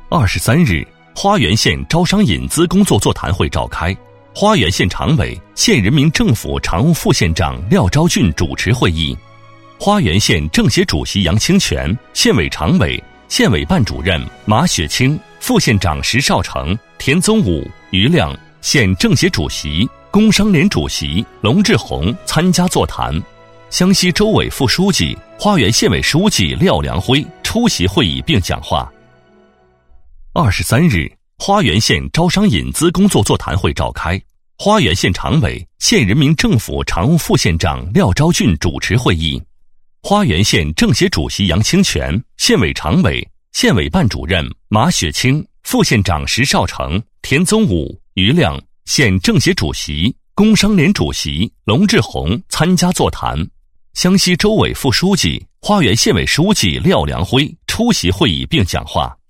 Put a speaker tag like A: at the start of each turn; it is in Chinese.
A: 23日，花园县招商引资工作座谈会召开，花园县常委、县人民政府常务副县长廖昭俊主持会议。花园县政协主席杨清泉、县委常委、县委办主任马雪清、副县长石少成、田宗武、于亮，县政协主席、工商联主席龙志宏参加座谈。湘西州委副书记、花园县委书记廖良辉出席会议并讲话。23日，花园县招商引资工作座谈会召开，花园县常委、县人民政府常务副县长廖昭俊主持会议。花园县政协主席杨清泉、县委常委、县委办主任马雪清、副县长石少成、田宗武、于亮，县政协主席、工商联主席龙志宏参加座谈。湘西州委副书记、花园县委书记廖良辉出席会议并讲话。